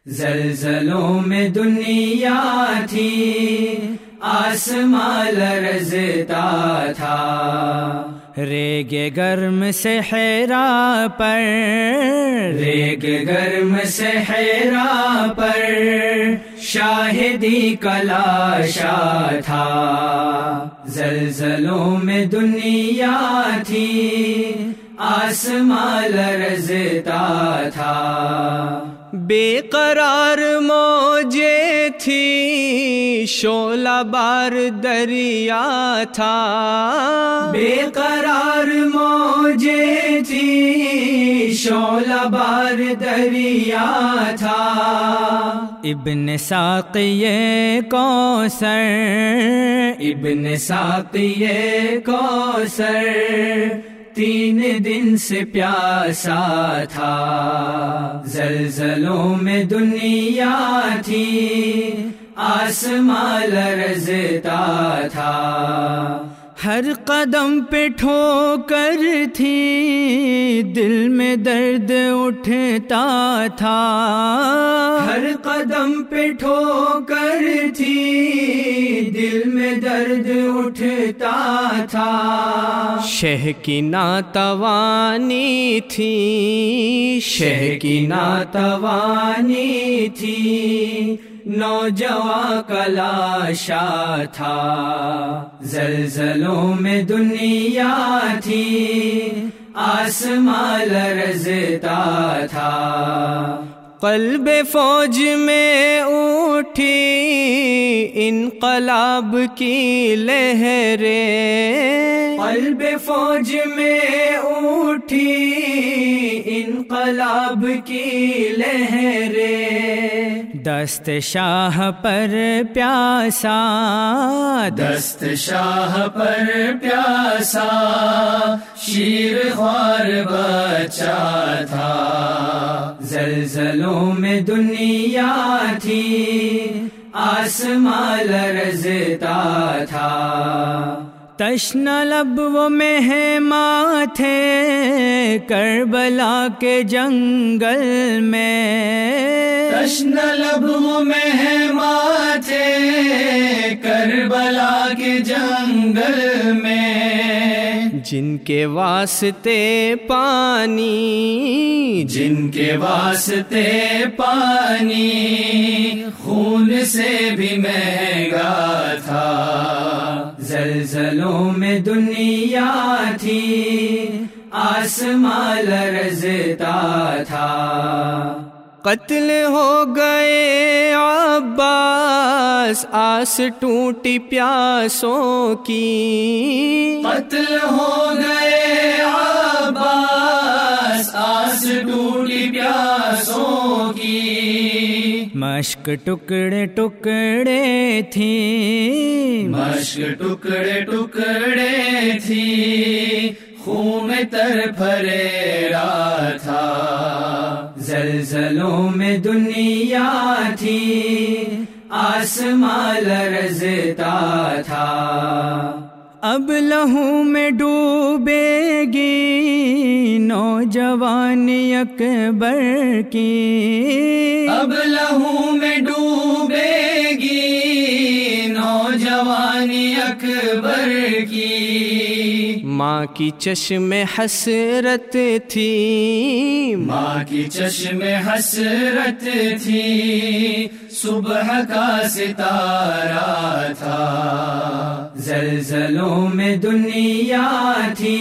زلزلوں میں دنیا تھی، آسمان لرزتا تھا، ریگ گرم صحرا پر، ریگ گرم صحرا پر شاہدی کا لاشا تھا۔ زلزلوں میں دنیا تھی، آسمان لرزتا تھا، بے قرار موجیں تھی، شعلہ بار دریا تھا، بے قرار موجیں تھی، شعلہ بار دریا تھا، ابن ساقی کوثر، ابن ساقی کوثر 3 دن سے پیاسا تھا۔ زلزلوں میں دنیا تھی، آسمان لرزتا تھا، ہر قدم پہ ٹھوکر تھی، دل میں درد اٹھتا تھا، ہر قدم پہ ٹھوکر تھی، دل میں درد اٹھتا تھا، شہ کی ناتوانی تھی، شہ کی ناتوانی تھی، نوجواں کا لاشا تھا۔ زلزلوں میں دنیا تھی، آسمان لرزتا تھا، قلب فوج میں اٹھی انقلاب کی لہریں، قلب فوج میں اٹھی انقلاب کی لہریں، دست شاہ پر پیاسا، دست شاہ پر پیاسا شیر خوار بچہ تھا۔ زلزلوں میں دنیا تھی، آسمان لرزتا تھا، تشنہ لب وہ مہماں تھے کربلا کے جنگل میں، تشنہ لب وہ مہماں تھے کربلا کے جنگل میں، جن کے واسطے پانی، جن کے واسطے پانی خون سے بھی مہنگا تھا۔ زلزلوں میں دنیا تھی، آسمان لرزتا تھا، قتل ہو گئے عباس آس ٹوٹی پیاسوں کی، قتل ہو گئے عباس آس ٹوٹی پیاسوں کی، مشک ٹکڑے ٹکڑے تھی، مشک ٹکڑے ٹکڑے تھی، خون میں تر پھریرا تھا۔ زلزلوں میں دنیا تھی، آسمان لرزتا تھا، اب لہو میں ڈوبے گی نوجوانی اکبر کی، اب لہو میں ڈوبے گی نوجوانی اکبر کی، ماں کی چشم حسرت تھی، ماں کی چشم حسرت تھی، صبح کا ستارہ تھا۔ زلزلوں میں دنیا تھی،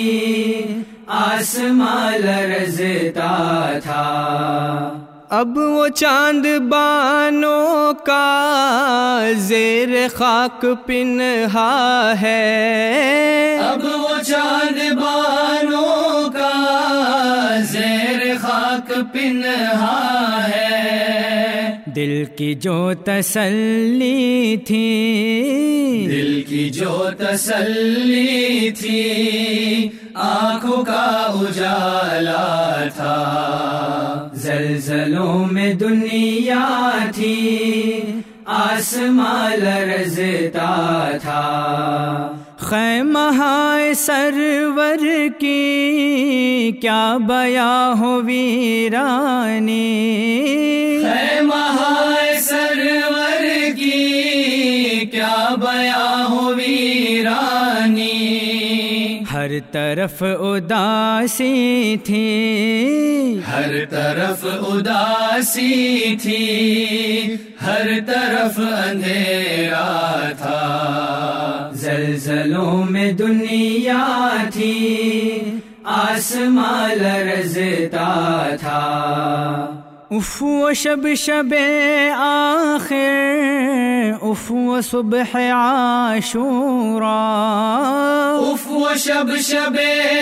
آسمان لرزتا تھا، اب وہ چاند بانوں کا زیر خاک پنہا ہے، اب وہ چاند بانوں کا زیر خاک پنہا ہے، دل کی جو تسلی تھی، دل کی جو تسلی تھی، آنکھوں کا اجالا تھا۔ زلزلوں میں دنیا تھی، آسمان لرزتا تھا، خیمہ سرور کی کیا بیاں ہو ویرانی، خیمہ طرف اداسی تھی، ہر طرف اداسی تھی، ہر طرف اندھیرا تھا، زلزلوں میں دنیا تھی، آسمان لرزتا تھا، اف و شب شب آخر، اف و صبح عاشورا، اف و شب شب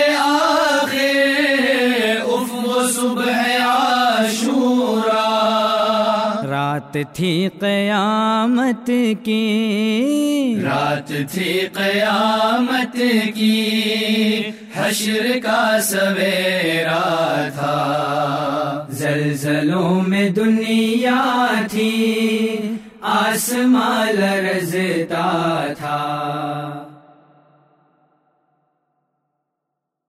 آخر، اف و صبح عاشورا، رات تھی قیامت کی، رات تھی قیامت کی، حشر کا سویرا تھا، زلزلوں میں دنیا تھی، آسمان لرزتا تھا۔